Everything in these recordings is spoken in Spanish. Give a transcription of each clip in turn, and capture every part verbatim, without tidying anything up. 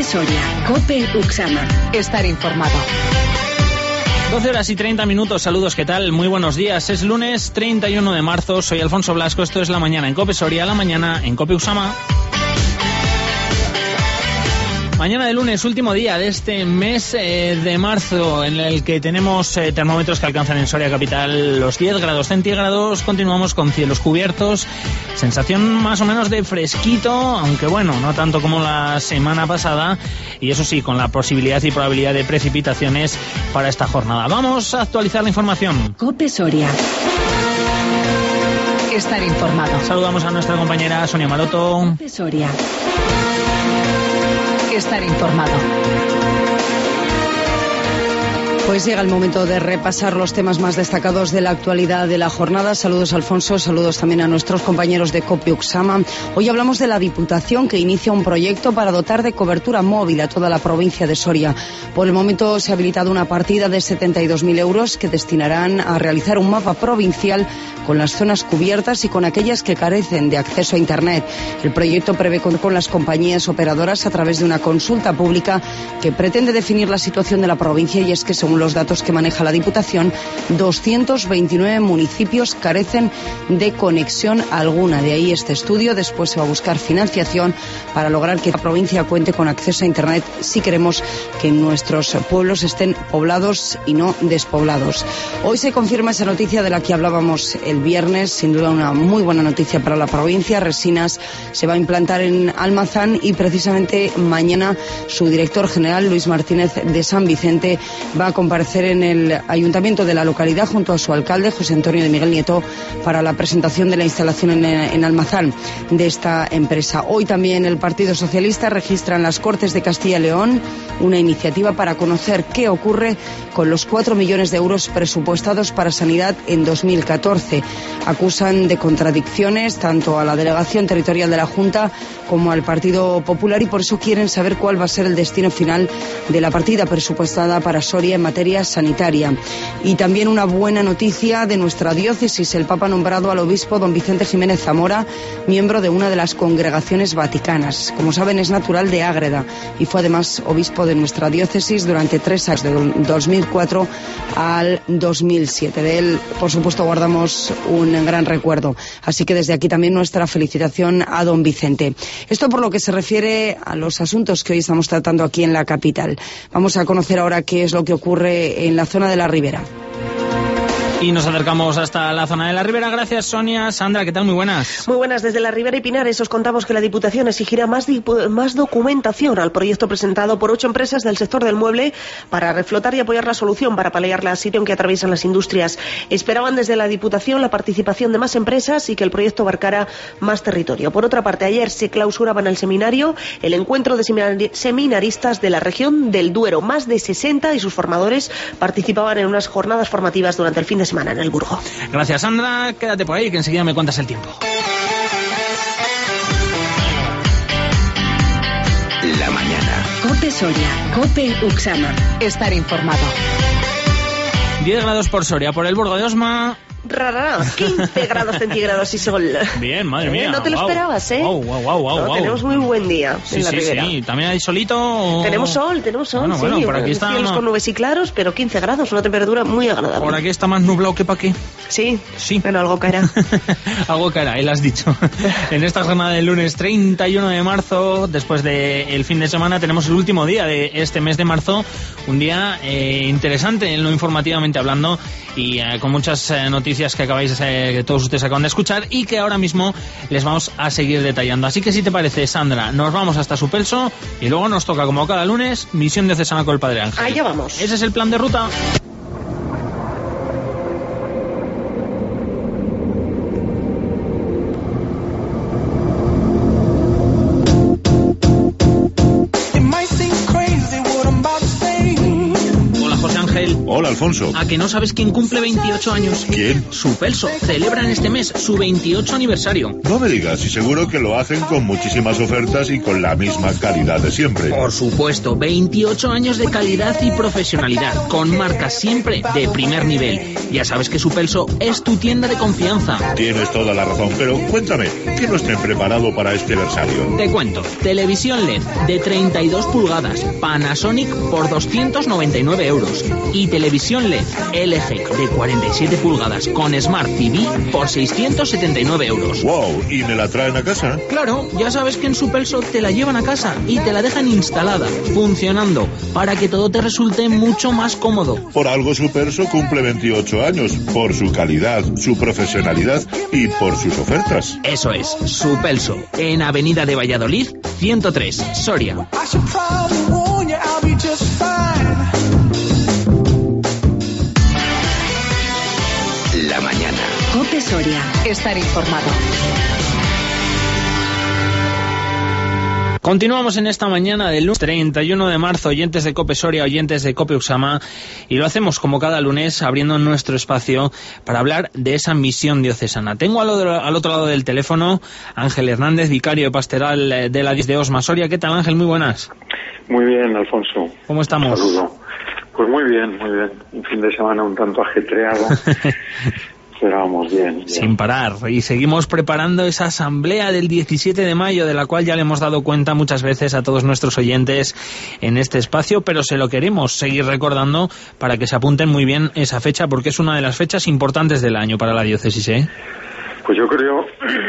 Soria, COPE Uxama. Estar informado. doce horas y treinta minutos, saludos, ¿qué tal? Muy buenos días, es lunes treinta y uno de marzo, soy Alfonso Blasco, esto es La Mañana en COPE Soria, La Mañana en COPE Uxama. Mañana de lunes, último día de este mes eh, de marzo, en el que tenemos eh, termómetros que alcanzan en Soria capital los diez grados centígrados. Continuamos con cielos cubiertos, sensación más o menos de fresquito, aunque bueno, no tanto como la semana pasada, y eso sí, con la posibilidad y probabilidad de precipitaciones para esta jornada. Vamos a actualizar la información. COPE Soria. Estar informado. Saludamos a nuestra compañera Sonia Maroto. COPE Soria. Estar informado. Pues llega el momento de repasar los temas más destacados de la actualidad de la jornada. Saludos, Alfonso, saludos también a nuestros compañeros de COPE Uxama. Hoy hablamos de la Diputación, que inicia un proyecto para dotar de cobertura móvil a toda la provincia de Soria. Por el momento se ha habilitado una partida de setenta y dos mil euros que destinarán a realizar un mapa provincial con las zonas cubiertas y con aquellas que carecen de acceso a Internet. El proyecto prevé contar con las compañías operadoras a través de una consulta pública que pretende definir la situación de la provincia, y es que, según los datos que maneja la Diputación, doscientos veintinueve municipios carecen de conexión alguna. De ahí este estudio. Después se va a buscar financiación para lograr que la provincia cuente con acceso a Internet si queremos que nuestros pueblos estén poblados y no despoblados. Hoy se confirma esa noticia de la que hablábamos el viernes, sin duda una muy buena noticia para la provincia. Resinas se va a implantar en Almazán y precisamente mañana su director general, Luis Martínez de San Vicente, va a comparecer en el ayuntamiento de la localidad junto a su alcalde, José Antonio de Miguel Nieto, para la presentación de la instalación en, en Almazán de esta empresa. Hoy también el Partido Socialista registra en las Cortes de Castilla y León una iniciativa para conocer qué ocurre con los cuatro millones de euros presupuestados para sanidad en dos mil catorce. Acusan de contradicciones tanto a la delegación territorial de la Junta como al Partido Popular, y por eso quieren saber cuál va a ser el destino final de la partida presupuestada para Soria en materia sanitaria. Y también una buena noticia de nuestra diócesis: el Papa ha nombrado al obispo don Vicente Jiménez Zamora miembro de una de las congregaciones vaticanas. Como saben, es natural de Ágreda y fue además obispo de nuestra diócesis durante tres años, de dos mil cuatro al dos mil siete. De él, por supuesto, guardamos un gran recuerdo. Así que desde aquí también nuestra felicitación a don Vicente. Esto por lo que se refiere a los asuntos que hoy estamos tratando aquí en la capital. Vamos a conocer ahora qué es lo que ocurre en la zona de la Ribera. Y nos acercamos hasta la zona de la Ribera. Gracias, Sonia. Sandra, ¿qué tal? Muy buenas. Muy buenas. Desde la Ribera y Pinares os contamos que la Diputación exigirá más, más documentación al proyecto presentado por ocho empresas del sector del mueble para reflotar y apoyar la solución para paliar la situación que atraviesan las industrias. Esperaban desde la Diputación la participación de más empresas y que el proyecto abarcara más territorio. Por otra parte, ayer se clausuraba en el seminario el encuentro de seminaristas de la región del Duero. Más de sesenta y sus formadores participaban en unas jornadas formativas durante el fin de semana en el Burgo. Gracias, Sandra. Quédate por ahí que enseguida me cuentas el tiempo. La mañana. COPE Soria, COPE Uxama. Estar informado. diez grados por Soria, por el Burgo de Osma. Rara, quince grados centígrados y sol. Bien, madre mía. ¿Eh? No te lo wow. esperabas, ¿eh? Wow, wow, wow, wow, no, wow. Tenemos muy buen día sí, en la sí, Ribera. Sí, ¿también hay solito? O... Tenemos sol, tenemos sol, bueno, sí. Bueno, por aquí está, cielos no... con nubes y claros, pero quince grados, una temperatura muy agradable. Por aquí está más nublado que pa' qué. Sí, sí. Bueno, algo caerá. Algo caerá, él has dicho. En esta jornada del lunes treinta y uno de marzo, después del fin de semana, tenemos el último día de este mes de marzo. Un día eh, interesante en lo informativamente hablando y eh, con muchas eh, noticias que acabáis, eh, que todos ustedes acaban de escuchar y que ahora mismo les vamos a seguir detallando. Así que si te parece, Sandra, nos vamos hasta Supelso y luego nos toca, como cada lunes, misión diocesana con el Padre Ángel. Allá vamos. Ese es el plan de ruta. Alfonso. ¿A que no sabes quién cumple veintiocho años? ¿Quién? Supelso. Celebran este mes su veintiocho aniversario. No me digas, y seguro que lo hacen con muchísimas ofertas y con la misma calidad de siempre. Por supuesto, veintiocho años de calidad y profesionalidad, con marcas siempre de primer nivel. Ya sabes que Supelso es tu tienda de confianza. Tienes toda la razón, pero cuéntame, ¿qué nos tienen preparado para este versario? Te cuento, televisión L E D de treinta y dos pulgadas, Panasonic por doscientos noventa y nueve euros y televisión L E D L G de cuarenta y siete pulgadas con Smart T V por seiscientos setenta y nueve euros. ¡Wow! ¿Y me la traen a casa? Claro, ya sabes que en Supelso te la llevan a casa y te la dejan instalada, funcionando, para que todo te resulte mucho más cómodo. Por algo Supelso cumple veintiocho años, por su calidad, su profesionalidad y por sus ofertas. Eso es, Supelso, en Avenida de Valladolid, ciento tres, Soria. La mañana. COPE Soria. Estar informado. Continuamos en esta mañana del lunes treinta y uno de marzo, oyentes de COPE Soria, oyentes de COPE Uxama, y lo hacemos como cada lunes abriendo nuestro espacio para hablar de esa misión diocesana. Tengo al otro, al otro lado del teléfono Ángel Hernández, vicario pastoral de la diócesis de Osma Soria. ¿Qué tal, Ángel? Muy buenas. Muy bien, Alfonso. ¿Cómo estamos? Un saludo. Pues muy bien, muy bien. Un fin de semana un tanto ajetreado. Pero vamos bien, bien. Sin parar. Y seguimos preparando esa asamblea del diecisiete de mayo, de la cual ya le hemos dado cuenta muchas veces a todos nuestros oyentes en este espacio, pero se lo queremos seguir recordando para que se apunten muy bien esa fecha, porque es una de las fechas importantes del año para la diócesis, ¿eh? Pues yo creo,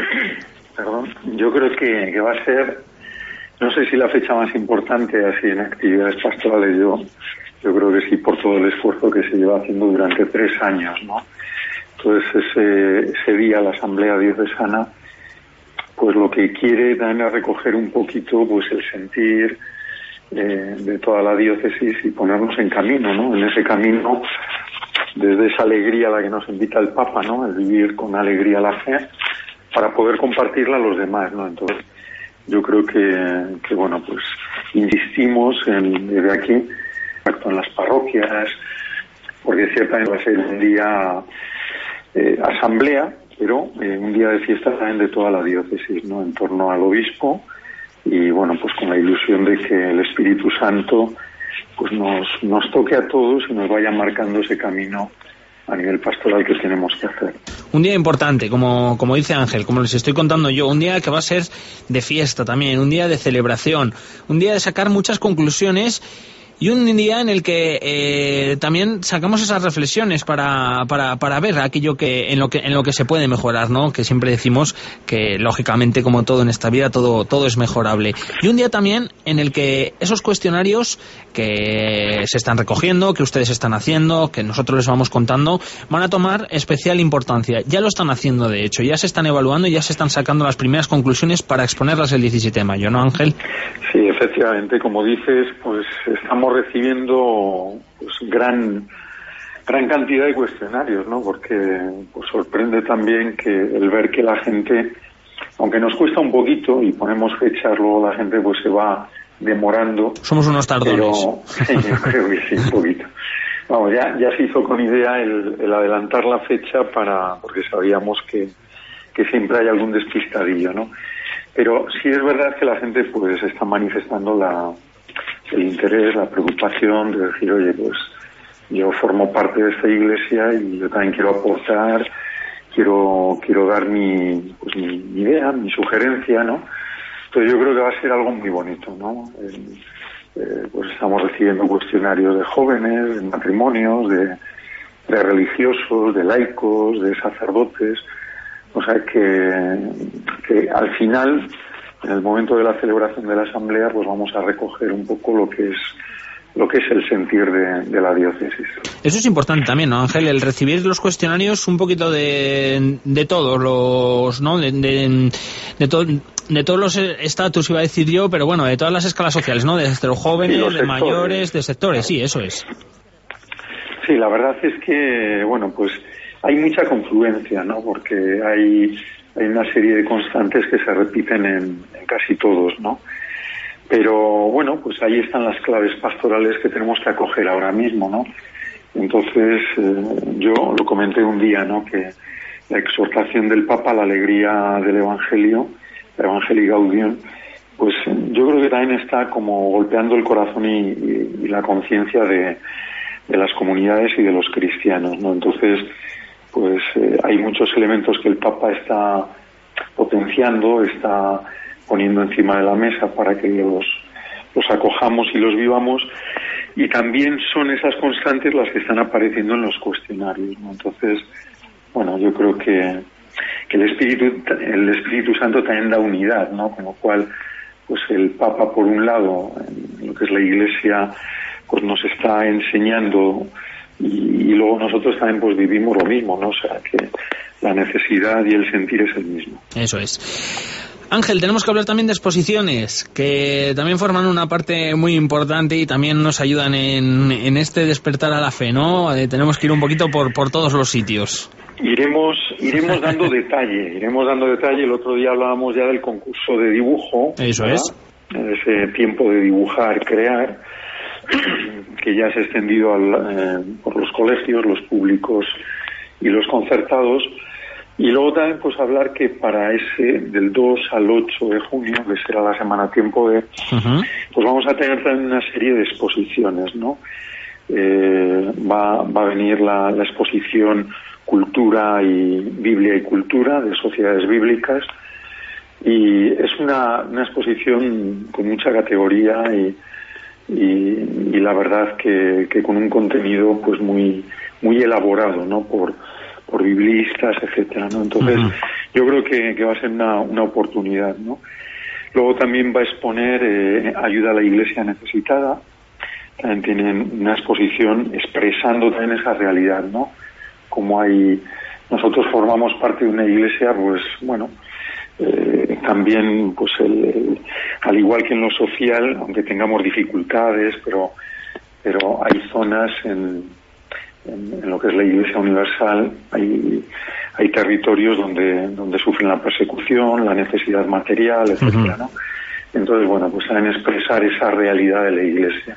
perdón, yo creo que, que va a ser, no sé si la fecha más importante así en actividades pastorales, yo, yo creo que sí, por todo el esfuerzo que se lleva haciendo durante tres años, ¿no? Entonces ese, ese día la Asamblea Diocesana pues lo que quiere también es recoger un poquito pues el sentir eh, de toda la diócesis y ponernos en camino, ¿no? En ese camino, desde esa alegría a la que nos invita el Papa, ¿no? El vivir con alegría la fe para poder compartirla a los demás, ¿no? Entonces yo creo que, que bueno, pues insistimos en, desde aquí, en las parroquias, porque ciertamente va a ser un día Eh, asamblea, pero eh, un día de fiesta también de toda la diócesis, ¿no? En torno al obispo y bueno, pues con la ilusión de que el Espíritu Santo pues nos, nos toque a todos y nos vaya marcando ese camino a nivel pastoral que tenemos que hacer. Un día importante, como, como dice Ángel, como les estoy contando yo, un día que va a ser de fiesta también, un día de celebración, un día de sacar muchas conclusiones. Y un día en el que eh, también sacamos esas reflexiones para, para, para ver aquello que en lo que en lo que se puede mejorar, ¿no? Que siempre decimos que lógicamente, como todo en esta vida, todo todo es mejorable. Y un día también en el que esos cuestionarios que se están recogiendo, que ustedes están haciendo, que nosotros les vamos contando, van a tomar especial importancia. Ya lo están haciendo, de hecho, ya se están evaluando y ya se están sacando las primeras conclusiones para exponerlas el diecisiete de mayo, ¿no, Ángel? Sí, efectivamente, como dices, pues estamos recibiendo pues gran gran cantidad de cuestionarios, ¿no? Porque pues sorprende también que el ver que la gente, aunque nos cuesta un poquito y ponemos fechas, luego la gente pues se va demorando. Somos unos tardones. Pero yo creo que sí, un poquito. Vamos, ya ya se hizo con idea el, el adelantar la fecha para porque sabíamos que que siempre hay algún despistadillo, ¿no? Pero sí es verdad que la gente pues está manifestando la el interés, la preocupación de decir, oye, pues yo formo parte de esta iglesia y yo también quiero aportar, quiero quiero dar mi pues mi, mi idea, mi sugerencia, ¿no? Entonces yo creo que va a ser algo muy bonito, ¿no? Eh, eh, pues estamos recibiendo cuestionarios de jóvenes, de matrimonios, de, de religiosos, de laicos, de sacerdotes. O sea que, que al final, en el momento de la celebración de la asamblea, pues vamos a recoger un poco lo que es lo que es el sentir de, de la diócesis. Eso es importante también, ¿no, Ángel? El recibir los cuestionarios un poquito de, de todos los, ¿no? De, de, de, to, de todos los estatus, iba a decir yo, pero bueno, de todas las escalas sociales, ¿no? Desde los jóvenes, sí, los de sectores. mayores, de sectores, sí, eso es. Sí, la verdad es que, bueno, pues hay mucha confluencia, ¿no? Porque hay, hay una serie de constantes que se repiten en, en casi todos, ¿no? Pero, bueno, pues ahí están las claves pastorales que tenemos que acoger ahora mismo, ¿no? Entonces, eh, yo lo comenté un día, ¿no?, que la exhortación del Papa a la alegría del Evangelio, la Evangelii Gaudium, pues yo creo que también está como golpeando el corazón y, y, y la conciencia de, de las comunidades y de los cristianos, ¿no? Entonces, pues eh, hay muchos elementos que el Papa está potenciando, está poniendo encima de la mesa para que los, los acojamos y los vivamos, y también son esas constantes las que están apareciendo en los cuestionarios, ¿no? Entonces, bueno, yo creo que, que el Espíritu el Espíritu Santo también da unidad, ¿no? Con lo cual, pues el Papa, por un lado, en lo que es la Iglesia, pues nos está enseñando, y, y luego nosotros también pues vivimos lo mismo, ¿no? O sea, que la necesidad y el sentir es el mismo. Eso es. Ángel, tenemos que hablar también de exposiciones, que también forman una parte muy importante y también nos ayudan en, en este despertar a la fe, ¿no? Eh, tenemos que ir un poquito por, por todos los sitios. Iremos iremos dando detalle, iremos dando detalle. El otro día hablábamos ya del concurso de dibujo. Eso ¿verdad? Es. Ese tiempo de dibujar, crear, que ya se ha extendido al, eh, por los colegios, los públicos y los concertados. Y luego también pues hablar que para ese del dos al ocho de junio, que será la semana tiempo de, uh-huh. pues vamos a tener también una serie de exposiciones, ¿no? Eh, va, va a venir la, la exposición Cultura y Biblia y Cultura de Sociedades Bíblicas, y es una, una exposición con mucha categoría y, y, y la verdad que, que con un contenido pues muy muy elaborado, ¿no? Por por biblistas, etcétera, ¿no? Entonces, uh-huh. yo creo que, que va a ser una, una oportunidad, ¿no? Luego también va a exponer eh, ayuda a la Iglesia necesitada. También tienen una exposición expresando también esa realidad, ¿no? Como hay, nosotros formamos parte de una iglesia, pues bueno, eh, también, pues el, el, al igual que en lo social, aunque tengamos dificultades, pero pero hay zonas en En, en lo que es la Iglesia Universal, hay hay territorios donde donde sufren la persecución, la necesidad material, etcétera, ¿no? Entonces, bueno, pues saben expresar esa realidad de la Iglesia.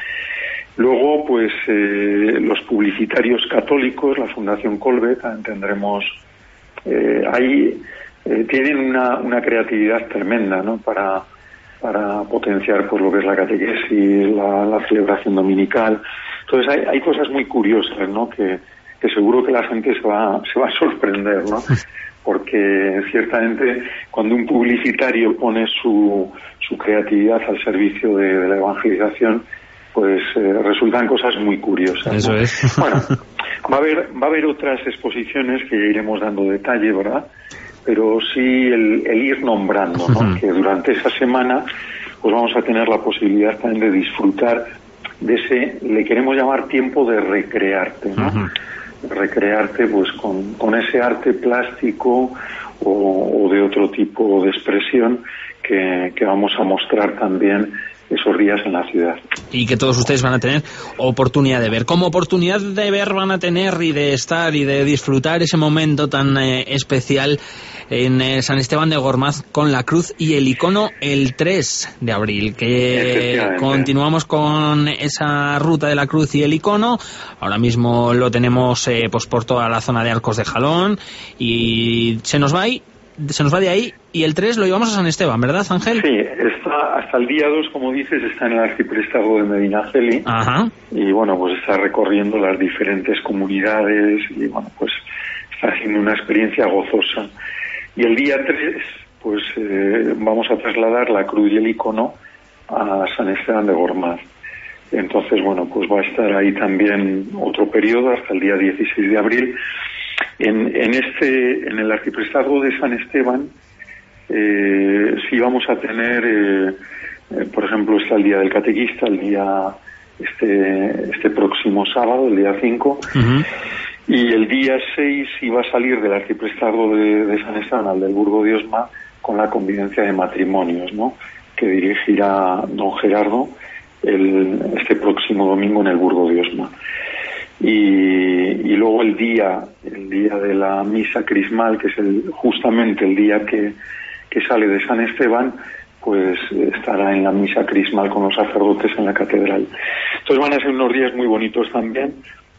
Luego, pues eh, los publicitarios católicos, la Fundación Colbe, también tendremos eh, ahí eh, tienen una una creatividad tremenda, ¿no? Para para potenciar pues lo que es la catequesis, la, la celebración dominical. Entonces hay, hay cosas muy curiosas, ¿no? Que, que seguro que la gente se va, se va a sorprender, ¿no? Porque ciertamente cuando un publicitario pone su, su creatividad al servicio de, de la evangelización, pues eh, resultan cosas muy curiosas, ¿no? Eso es. Bueno, va a haber, va a haber otras exposiciones que ya iremos dando detalle, ¿verdad? Pero sí el, el ir nombrando, ¿no? Uh-huh. Que durante esa semana pues vamos a tener la posibilidad también de disfrutar de ese, le queremos llamar tiempo de recrearte, ¿no? Uh-huh. Recrearte pues con, con ese arte plástico o, o de otro tipo de expresión que, que vamos a mostrar también esos días en la ciudad. Y que todos ustedes van a tener oportunidad de ver. Como oportunidad de ver van a tener y de estar y de disfrutar ese momento tan eh, especial en eh, San Esteban de Gormaz con la cruz y el icono el tres de abril, que continuamos con esa ruta de la cruz y el icono. Ahora mismo lo tenemos eh, pues por toda la zona de Arcos de Jalón y se nos va ahí se nos va de ahí, y el tres lo llevamos a San Esteban, ¿verdad, Ángel? Sí, está hasta el día dos, como dices, está en el arciprestazgo de Medinaceli. Ajá. Y bueno, pues está recorriendo las diferentes comunidades y bueno, pues está haciendo una experiencia gozosa. Y el día tres, pues eh, vamos a trasladar la cruz y el icono a San Esteban de Gormaz. Entonces, bueno, pues va a estar ahí también otro periodo hasta el día dieciséis de abril. En, en este, en el arciprestazgo de San Esteban, eh, sí vamos a tener, eh, eh, por ejemplo, está el día del catequista, el día este este próximo sábado, el día cinco, uh-huh. Y el día seis iba a salir del arciprestazgo de, de San Esteban al del Burgo de Osma con la convivencia de matrimonios, ¿no? Que dirigirá don Gerardo el, este próximo domingo en el Burgo de Osma. Y, y luego el día el día de la misa crismal, que es el, justamente el día que, que sale de San Esteban, pues estará en la misa crismal con los sacerdotes en la catedral. Entonces van a ser unos días muy bonitos también,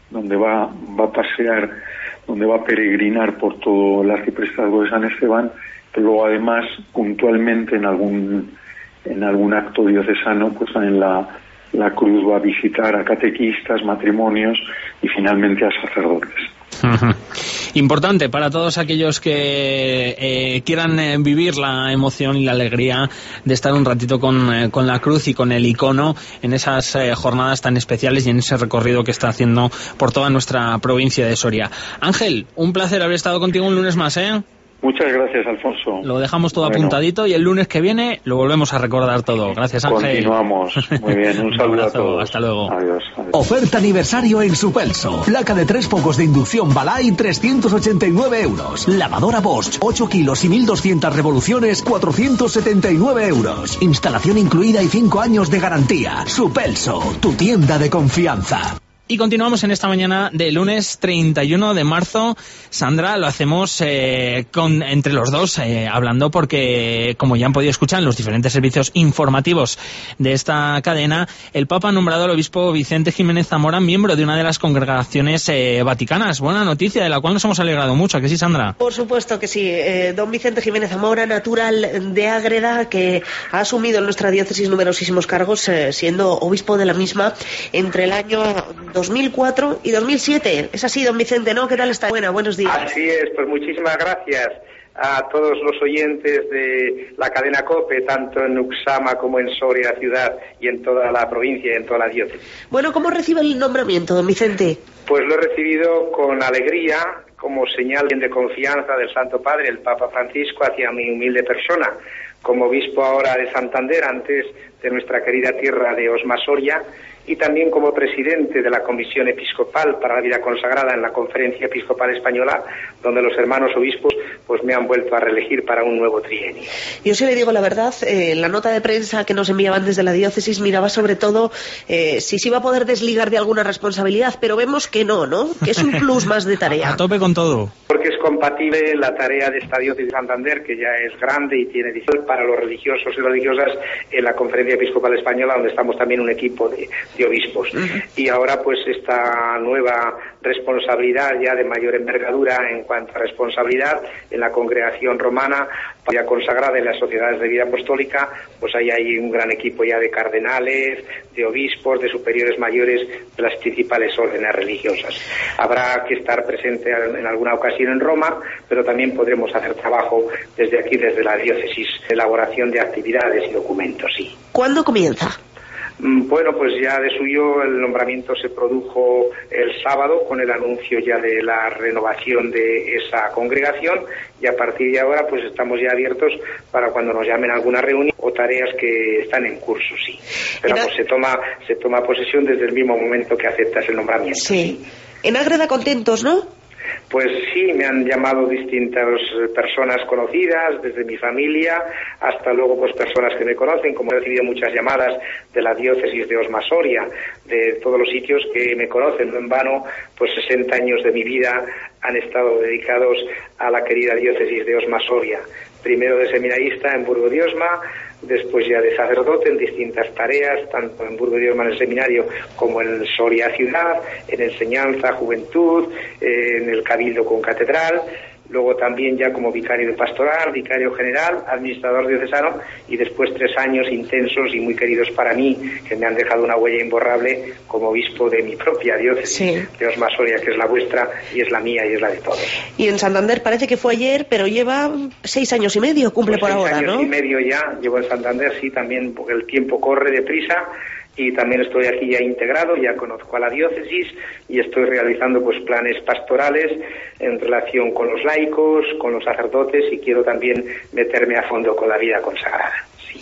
donde va, va a pasear, donde va a peregrinar por todo el arciprestazgo de San Esteban, pero luego además puntualmente en algún en algún acto diocesano, pues en la, la cruz va a visitar a catequistas, matrimonios y finalmente a sacerdotes. Uh-huh. Importante para todos aquellos que eh, quieran eh, vivir la emoción y la alegría de estar un ratito con, eh, con la cruz y con el icono en esas eh, jornadas tan especiales y en ese recorrido que está haciendo por toda nuestra provincia de Soria. Ángel, un placer haber estado contigo un lunes más, ¿eh? Muchas gracias, Alfonso. Lo dejamos todo bueno. apuntadito y el lunes que viene lo volvemos a recordar todo. Gracias, Ángel. Continuamos. Muy bien, un saludo un a todos. Hasta luego. Adiós, adiós. Oferta aniversario en Supelso. Placa de tres focos de inducción Balay, trescientos ochenta y nueve euros. Lavadora Bosch, ocho kilos y mil doscientas revoluciones, cuatrocientos setenta y nueve euros. Instalación incluida y cinco años de garantía. Supelso, tu tienda de confianza. Y continuamos en esta mañana de lunes treinta y uno de marzo. Sandra, lo hacemos eh, con entre los dos, eh, hablando porque, como ya han podido escuchar en los diferentes servicios informativos de esta cadena, el Papa ha nombrado al obispo Vicente Jiménez Zamora miembro de una de las congregaciones eh, vaticanas. Buena noticia, de la cual nos hemos alegrado mucho, ¿a que sí, Sandra? Por supuesto que sí. Eh, don Vicente Jiménez Zamora, natural de Ágreda, que ha asumido en nuestra diócesis numerosísimos cargos, eh, siendo obispo de la misma entre el año dos mil cuatro y dos mil siete. Es así, don Vicente, ¿no? ¿Qué tal está? Buena, buenos días. Así es, pues muchísimas gracias a todos los oyentes de la cadena COPE, tanto en Uxama como en Soria ciudad y en toda la provincia y en toda la diócesis. Bueno, ¿cómo recibe el nombramiento, don Vicente? Pues lo he recibido con alegría, como señal de confianza del Santo Padre, el Papa Francisco, hacia mi humilde persona, como obispo ahora de Santander, antes de nuestra querida tierra de Osma Soria, y también como presidente de la Comisión Episcopal para la Vida Consagrada en la Conferencia Episcopal Española, donde los hermanos obispos pues me han vuelto a reelegir para un nuevo trienio. Yo sí le digo la verdad, eh, en la nota de prensa que nos enviaban desde la diócesis miraba sobre todo eh, si se iba a poder desligar de alguna responsabilidad, pero vemos que no, ¿no? Que es un plus más de tarea. A tope con todo. Porque es compatible la tarea de esta diócesis de Santander, que ya es grande y tiene difusión para los religiosos y religiosas, en la Conferencia Episcopal Española, donde estamos también un equipo de, de obispos. Uh-huh. Y ahora pues esta nueva responsabilidad ya de mayor envergadura en cuanto a responsabilidad en la congregación romana, ya consagrada en las sociedades de vida apostólica, pues ahí hay un gran equipo ya de cardenales, de obispos, de superiores mayores de las principales órdenes religiosas. Habrá que estar presente en alguna ocasión en Roma, pero también podremos hacer trabajo desde aquí, desde la diócesis, elaboración de actividades y documentos, sí. ¿Cuándo comienza? Bueno, pues ya de suyo el nombramiento se produjo el sábado con el anuncio ya de la renovación de esa congregación, y a partir de ahora pues estamos ya abiertos para cuando nos llamen a alguna reunión o tareas que están en curso, sí. Pero pues se toma se toma posesión desde el mismo momento que aceptas el nombramiento. Sí. En Ágreda contentos, ¿no? Pues sí, me han llamado distintas personas conocidas, desde mi familia hasta luego pues personas que me conocen, como he recibido muchas llamadas de la diócesis de Osma Soria, de todos los sitios que me conocen. No en vano, pues sesenta años de mi vida han estado dedicados a la querida diócesis de Osma Soria. Primero de seminarista en Burgo de Osma, después ya de sacerdote en distintas tareas, tanto en Burgo de Osma en el seminario como en Soria ciudad, en enseñanza, juventud, eh, en el cabildo con catedral, luego también ya como vicario de pastoral, vicario general, administrador diocesano, y después tres años intensos y muy queridos para mí, que me han dejado una huella imborrable como obispo de mi propia diócesis, sí, de Osma Soria, que es la vuestra y es la mía y es la de todos. Y en Santander parece que fue ayer, pero lleva seis años y medio, cumple pues por ahora, ¿no? Seis años y medio ya, llevo en Santander, sí, también porque el tiempo corre deprisa. Y también estoy aquí ya integrado, ya conozco a la diócesis y estoy realizando pues planes pastorales en relación con los laicos, con los sacerdotes, y quiero también meterme a fondo con la vida consagrada. Sí.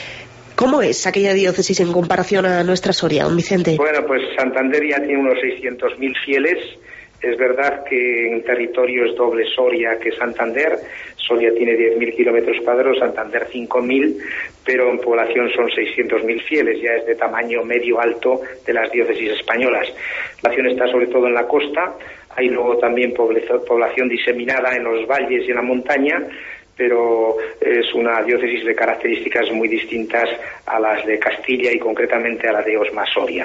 ¿Cómo es aquella diócesis en comparación a nuestra Soria, don Vicente? Bueno, pues Santander ya tiene unos seiscientos mil fieles. Es verdad que en territorio es doble Soria que Santander. Soria tiene diez mil kilómetros cuadrados, Santander cinco mil, pero en población son seiscientos mil fieles, ya es de tamaño medio-alto de las diócesis españolas. La población está sobre todo en la costa, hay luego también población diseminada en los valles y en la montaña, pero es una diócesis de características muy distintas a las de Castilla y concretamente a la de Osma-Soria.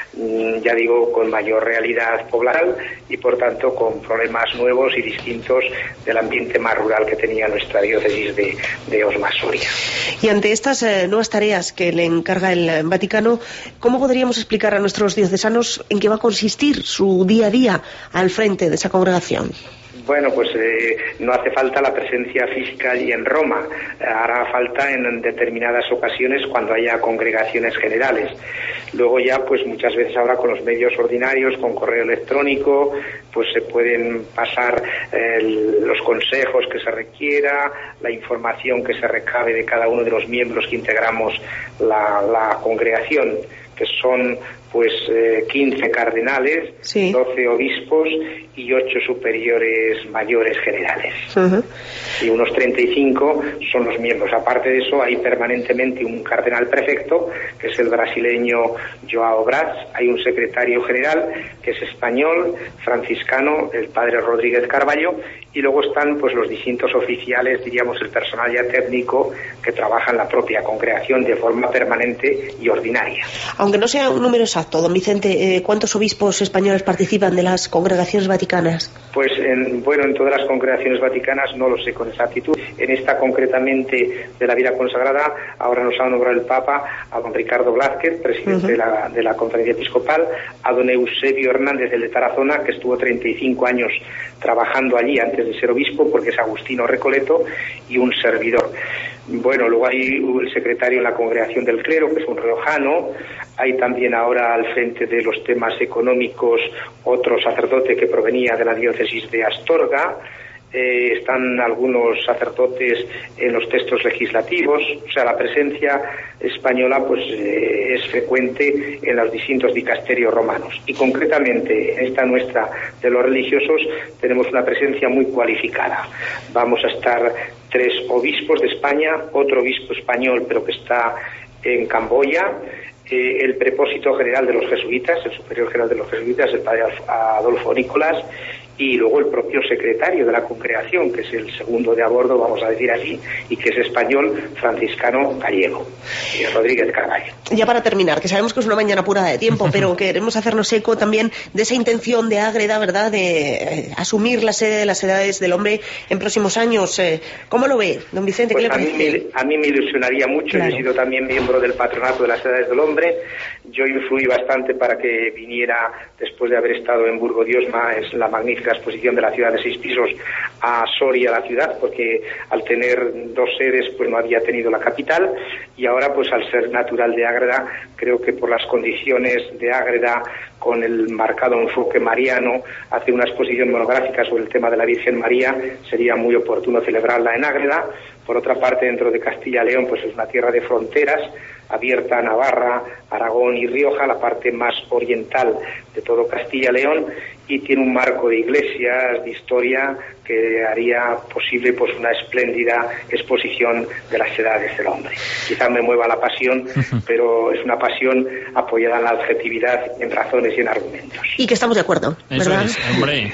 Ya digo, con mayor realidad poblacional y por tanto con problemas nuevos y distintos del ambiente más rural que tenía nuestra diócesis de, de Osma-Soria. Y ante estas eh, nuevas tareas que le encarga el Vaticano, ¿cómo podríamos explicar a nuestros diocesanos en qué va a consistir su día a día al frente de esa congregación? Bueno, pues eh, no hace falta la presencia física allí en Roma, hará falta en determinadas ocasiones cuando haya congregaciones generales. Luego ya, pues muchas veces ahora con los medios ordinarios, con correo electrónico, pues se pueden pasar eh, los consejos que se requiera, la información que se recabe de cada uno de los miembros que integramos la, la congregación, que son pues eh, quince cardenales, sí. doce obispos y ocho superiores mayores generales. Uh-huh. Y unos treinta y cinco son los miembros. Aparte de eso, hay permanentemente un cardenal prefecto, que es el brasileño Joao Braz, hay un secretario general, que es español, franciscano, el padre Rodríguez Carballo, y luego están pues los distintos oficiales, diríamos el personal ya técnico, que trabaja en la propia congregación de forma permanente y ordinaria. Aunque no sea un número exacto, don Vicente, eh, ¿cuántos obispos españoles participan de las congregaciones vaticanas? Pues en, bueno, en todas las congregaciones vaticanas no lo sé con exactitud. En esta concretamente de la vida consagrada, ahora nos ha nombrado el Papa a don Ricardo Blázquez, presidente uh-huh. de, la, de la Conferencia Episcopal, a don Eusebio Hernández de Tarazona, que estuvo treinta y cinco años trabajando allí antes de ser obispo, porque es Agustino Recoleto, y un servidor. Bueno, luego hay el secretario en la Congregación del Clero, que es un riojano. Hay también ahora al frente de los temas económicos otro sacerdote que provenía de la diócesis de Astorga. Eh, están algunos sacerdotes en los textos legislativos, o sea, la presencia española pues eh, es frecuente en los distintos dicasterios romanos, y concretamente en esta nuestra de los religiosos tenemos una presencia muy cualificada. Vamos a estar tres obispos de España, otro obispo español pero que está en Camboya, eh, el prepósito general de los jesuitas, el superior general de los jesuitas, el padre Adolfo Nicolás, y luego el propio secretario de la congregación, que es el segundo de a bordo, vamos a decir así, y que es español, franciscano gallego, Rodríguez Carballo. Ya para terminar, que sabemos que es una mañana pura de tiempo, pero queremos hacernos eco también de esa intención de Ágreda, ¿verdad?, de eh, asumir la sede de las Edades del Hombre en próximos años. Eh, ¿Cómo lo ve, don Vicente? Pues ¿Qué le parece? A mí, me, a mí me ilusionaría mucho. Claro. Yo he sido también miembro del patronato de las Edades del Hombre. Yo influí bastante para que viniera, después de haber estado en Burgo de Osma, es la magnífica exposición de la ciudad de seis pisos, a Soria, la ciudad, porque al tener dos sedes pues no había tenido la capital, y ahora pues al ser natural de Ágreda, creo que por las condiciones de Ágreda, con el marcado enfoque mariano, hace una exposición monográfica sobre el tema de la Virgen María, sería muy oportuno celebrarla en Ágreda. Por otra parte, dentro de Castilla y León, pues es una tierra de fronteras, abierta a Navarra, Aragón y Rioja, la parte más oriental de todo Castilla y León, y tiene un marco de iglesias, de historia, que haría posible pues una espléndida exposición de las edades del hombre. Quizás me mueva la pasión, pero es una pasión apoyada en la objetividad, en razones y en argumentos. Y que estamos de acuerdo, ¿verdad? Eso es, hombre.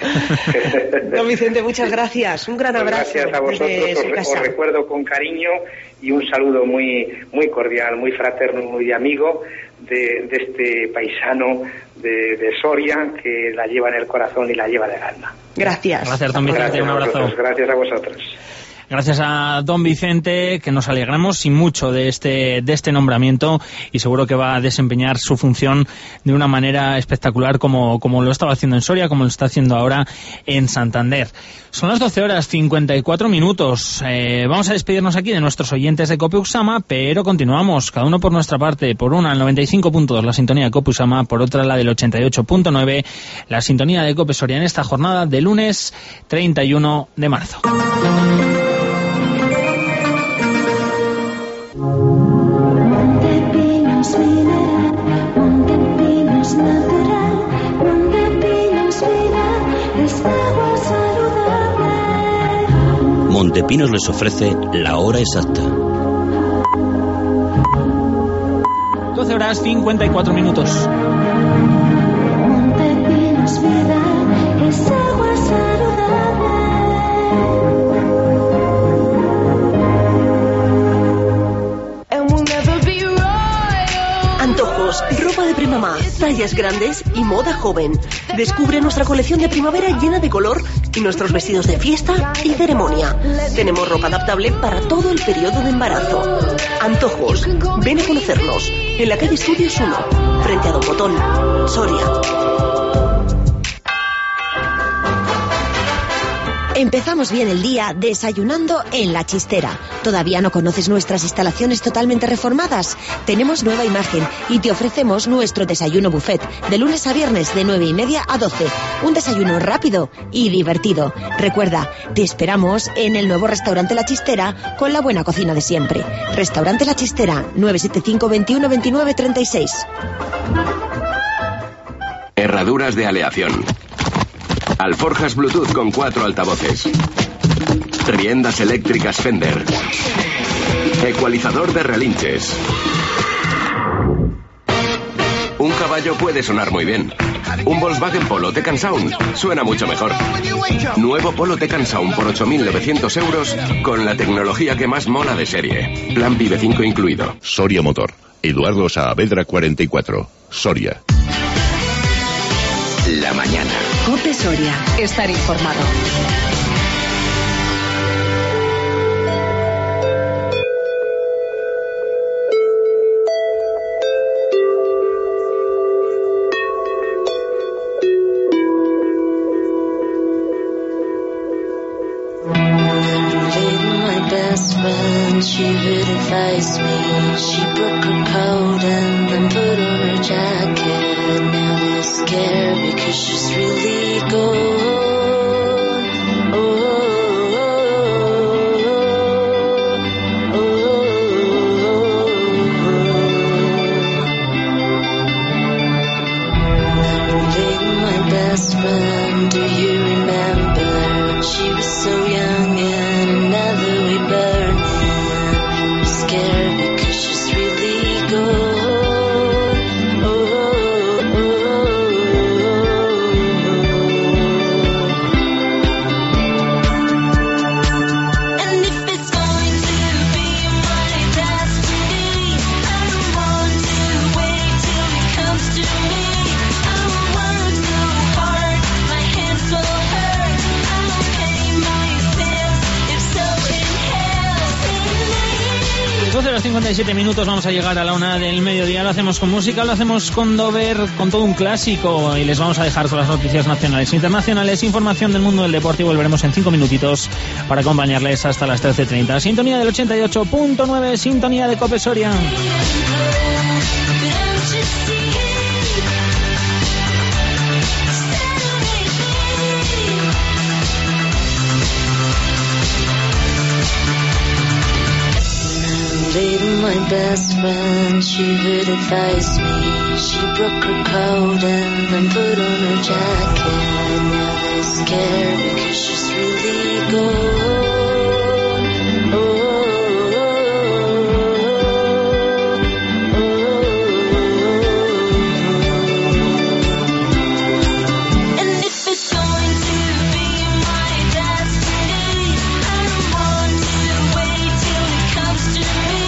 Don Vicente, muchas gracias. Un gran pues abrazo. Gracias a vosotros. Os, os recuerdo con cariño y un saludo muy, muy cordial, muy fraterno y amigo de, de este paisano de, de Soria, que la lleva en el corazón y la lleva en el alma. Gracias. Gracias, don Vicente. Gracias un abrazo. A gracias a vosotros. Gracias a don Vicente, que nos alegramos y mucho de este de este nombramiento, y seguro que va a desempeñar su función de una manera espectacular, como, como lo estaba haciendo en Soria, como lo está haciendo ahora en Santander. Son las doce horas cincuenta y cuatro minutos. Eh, vamos a despedirnos aquí de nuestros oyentes de Cope Uxama, pero continuamos, cada uno por nuestra parte. Por una, el noventa y cinco punto dos, la sintonía de Cope Uxama; por otra, la del ochenta y ocho punto nueve, la sintonía de Cope Soria, en esta jornada de lunes treinta y uno de marzo. Montepinos les ofrece la hora exacta. doce horas cincuenta y cuatro minutos. Montepinos vida es agua saludable. tallas grandes y moda joven. Descubre nuestra colección de primavera llena de color y nuestros vestidos de fiesta y ceremonia. Tenemos ropa adaptable para todo el periodo de embarazo. Antojos, ven a conocernos. En la calle Estudios uno, frente a Don Botón, Soria. Empezamos bien el día desayunando en La Chistera. ¿Todavía no conoces nuestras instalaciones totalmente reformadas? Tenemos nueva imagen y te ofrecemos nuestro desayuno buffet de lunes a viernes de nueve y media a doce. Un desayuno rápido y divertido. Recuerda, te esperamos en el nuevo restaurante La Chistera con la buena cocina de siempre. Restaurante La Chistera, nueve siete cinco, veintiuno, veintinueve, treinta y seis. Herraduras de aleación. Alforjas Bluetooth con cuatro altavoces. Riendas eléctricas Fender. Ecualizador de relinches. Un caballo puede sonar muy bien. Un Volkswagen Polo Taycan Sound suena mucho mejor. Nuevo Polo Taycan Sound por ocho mil novecientos euros con la tecnología que más mola de serie. Plan Vive cinco incluido. Soria Motor. Eduardo Saavedra cuarenta y cuatro. Soria. La mañana. COPE Soria. Estar informado. She would advise me. She broke her coat and then put on her jacket. Now they're scared because she's really gone. Oh, oh, oh, oh. Dating my best friend, do you remember? She was so young and another way burned. Scared because she's really gone. Oh, oh, oh. And if it's going to be my destiny, I don't want to wait till it comes to me. I will work so hard, my hands will hurt. I will pay my sins, if so in hell, in me. doce horas cincuenta y siete minutos, vamos a llegar a la una del mediodía. Lo hacemos con música, lo hacemos con Dover, con todo un clásico, y les vamos a dejar con las noticias nacionales e internacionales, información del mundo del deporte, y volveremos en cinco minutitos para acompañarles hasta las trece treinta. Sintonía del ochenta y ocho punto nueve, sintonía de COPE Soria. Dating my best friend, she would advise me. She broke her coat and then put on her jacket. Now they're scared because she's really gone. Oh, oh, oh, oh. And if it's going to be my destiny, I don't want to wait till it comes to me.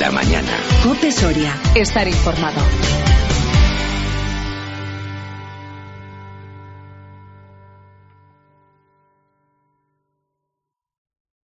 La mañana. Cope Soria. Estar informado.